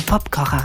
Popkocher.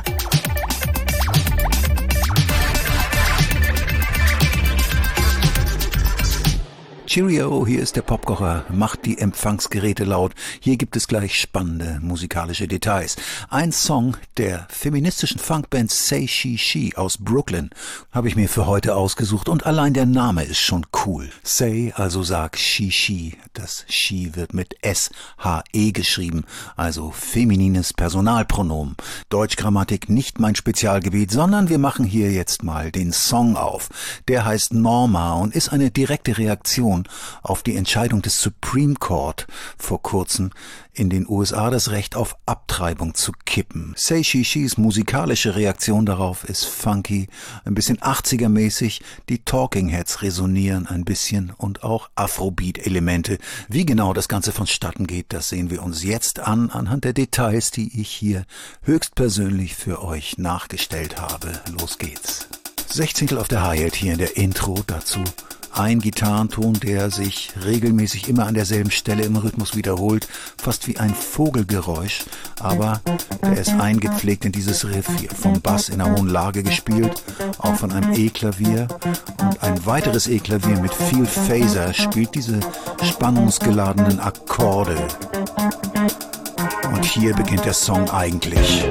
Cheerio, hier ist der Popkocher. Macht die Empfangsgeräte laut. Hier gibt es gleich spannende musikalische Details. Ein Song der feministischen Funkband Say She She aus Brooklyn habe ich mir für heute ausgesucht und allein der Name ist schon cool. Say, also sag She She. Das She wird mit S-H-E geschrieben, also feminines Personalpronomen. Deutschgrammatik nicht mein Spezialgebiet, sondern wir machen hier jetzt mal den Song auf. Der heißt Norma und ist eine direkte Reaktion auf die Entscheidung des Supreme Court vor kurzem in den USA das Recht auf Abtreibung zu kippen. Say She She's musikalische Reaktion darauf ist funky, ein bisschen 80er-mäßig, die Talking Heads resonieren ein bisschen und auch Afrobeat-Elemente. Wie genau das Ganze vonstatten geht, das sehen wir uns jetzt anhand der Details, die ich hier höchstpersönlich für euch nachgestellt habe. Los geht's. 16. auf der Hi-Hat hier in der Intro, dazu ein Gitarrenton, der sich regelmäßig immer an derselben Stelle im Rhythmus wiederholt, fast wie ein Vogelgeräusch, aber der ist eingepflegt in dieses Riff hier, vom Bass in einer hohen Lage gespielt, auch von einem E-Klavier, und ein weiteres E-Klavier mit viel Phaser spielt diese spannungsgeladenen Akkorde. Und hier beginnt der Song eigentlich.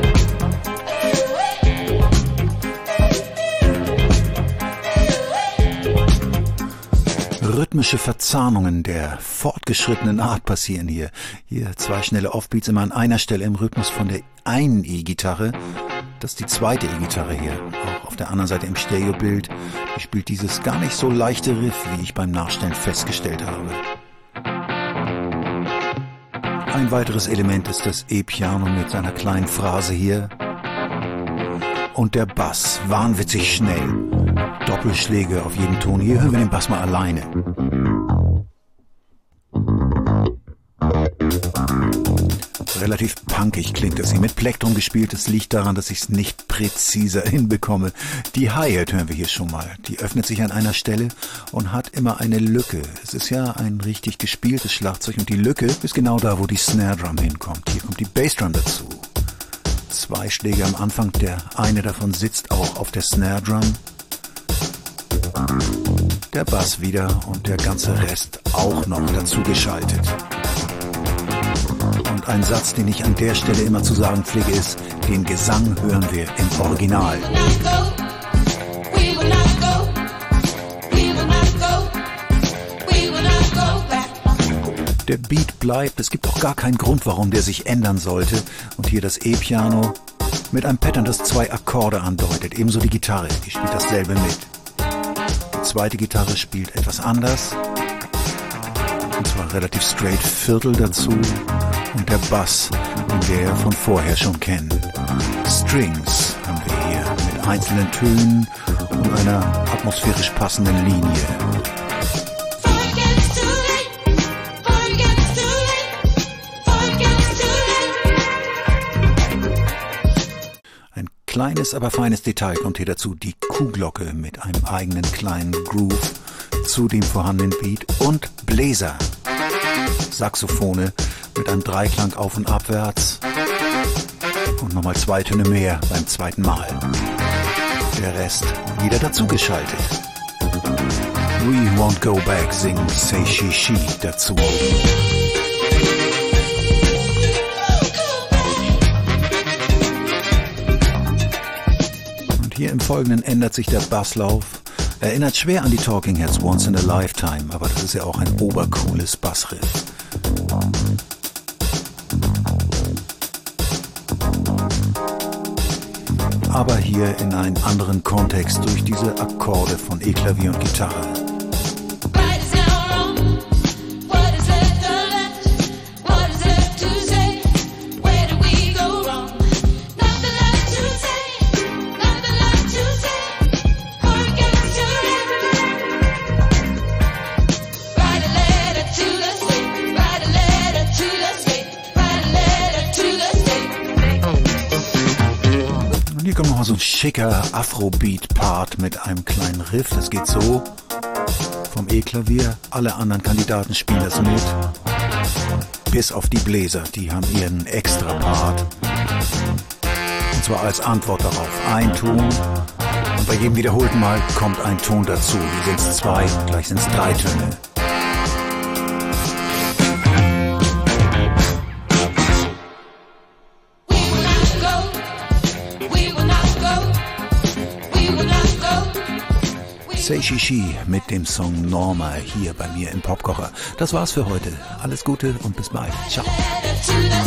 Rhythmische Verzahnungen der fortgeschrittenen Art passieren hier. Hier zwei schnelle Offbeats immer an einer Stelle im Rhythmus von der einen E-Gitarre. Das ist die zweite E-Gitarre hier. Auch auf der anderen Seite im Stereobild. Die spielt dieses gar nicht so leichte Riff, wie ich beim Nachstellen festgestellt habe. Ein weiteres Element ist das E-Piano mit seiner kleinen Phrase hier. Und der Bass, wahnwitzig schnell. Doppelschläge auf jedem Ton. Hier hören wir den Bass mal alleine. Relativ punkig klingt das hier. Mit Plektrum gespielt. Das liegt daran, dass ich es nicht präziser hinbekomme. Die Hi-Hat hören wir hier schon mal. Die öffnet sich an einer Stelle und hat immer eine Lücke. Es ist ja ein richtig gespieltes Schlagzeug und die Lücke ist genau da, wo die Snare Drum hinkommt. Hier kommt die Bassdrum dazu. Zwei Schläge am Anfang, der eine davon sitzt auch auf der Snare Drum. Der Bass wieder und der ganze Rest auch noch dazu geschaltet. Und ein Satz, den ich an der Stelle immer zu sagen pflege, ist, den Gesang hören wir im Original. Der Beat bleibt, es gibt auch gar keinen Grund, warum der sich ändern sollte. Und hier das E-Piano mit einem Pattern, das zwei Akkorde andeutet. Ebenso die Gitarre, die spielt dasselbe mit. Die zweite Gitarre spielt etwas anders. Und zwar relativ straight Viertel dazu. Und der Bass, den wir ja von vorher schon kennen. Strings haben wir hier mit einzelnen Tönen und einer atmosphärisch passenden Linie. Kleines, aber feines Detail kommt hier dazu, die Kuhglocke mit einem eigenen kleinen Groove zu dem vorhandenen Beat und Bläser, Saxophone mit einem Dreiklang auf und abwärts und nochmal zwei Töne mehr beim zweiten Mal. Der Rest wieder dazu geschaltet. We Won't Go Back singt Say She She dazu. Hier im Folgenden ändert sich der Basslauf. Erinnert schwer an die Talking Heads Once in a Lifetime, aber das ist ja auch ein obercooles Bassriff. Aber hier in einen anderen Kontext durch diese Akkorde von E-Klavier und Gitarre. Hier kommt noch mal so ein schicker Afrobeat-Part mit einem kleinen Riff. Das geht so vom E-Klavier. Alle anderen Kandidaten spielen das mit. Bis auf die Bläser, die haben ihren Extra-Part. Und Und zwar als Antwort darauf. Ein Ton. Und bei jedem wiederholten Mal kommt ein Ton dazu. Hier sind es 2, gleich sind es 3 Töne. Say She She mit dem Song Norma hier bei mir im Popkocher. Das war's für heute. Alles Gute und bis bald. Ciao.